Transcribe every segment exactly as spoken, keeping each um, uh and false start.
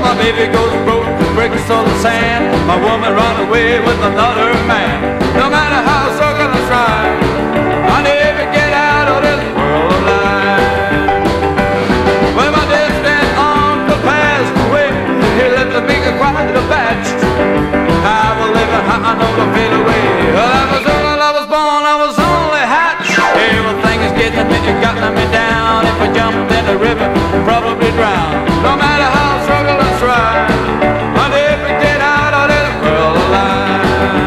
my baby goes broke, bricks on the sand. My woman run away with another man. No matter how circle I try, I never get out of this world alive. When my distant uncle passed away, he left me quite a batch. I will live and I know to fade away. Well, I was young and I was born, I was only hatched. Everything is getting me, it got me down. If I jumped in the river, probably drown. No matter how I struggle and try, I never get out of this world alive.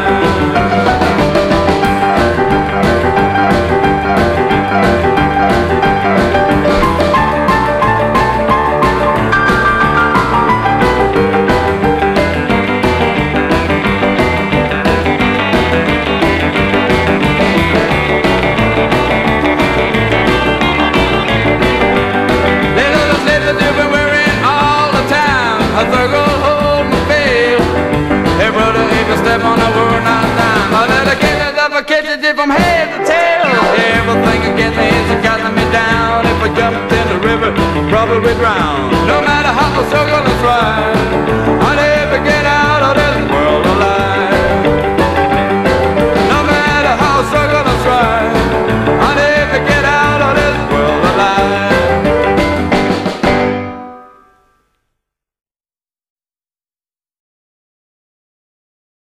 Step on the word nine nine. I let her get it up, I catch it from head to tail. Everything against me is got me down. If I jumped in the river, probably drown.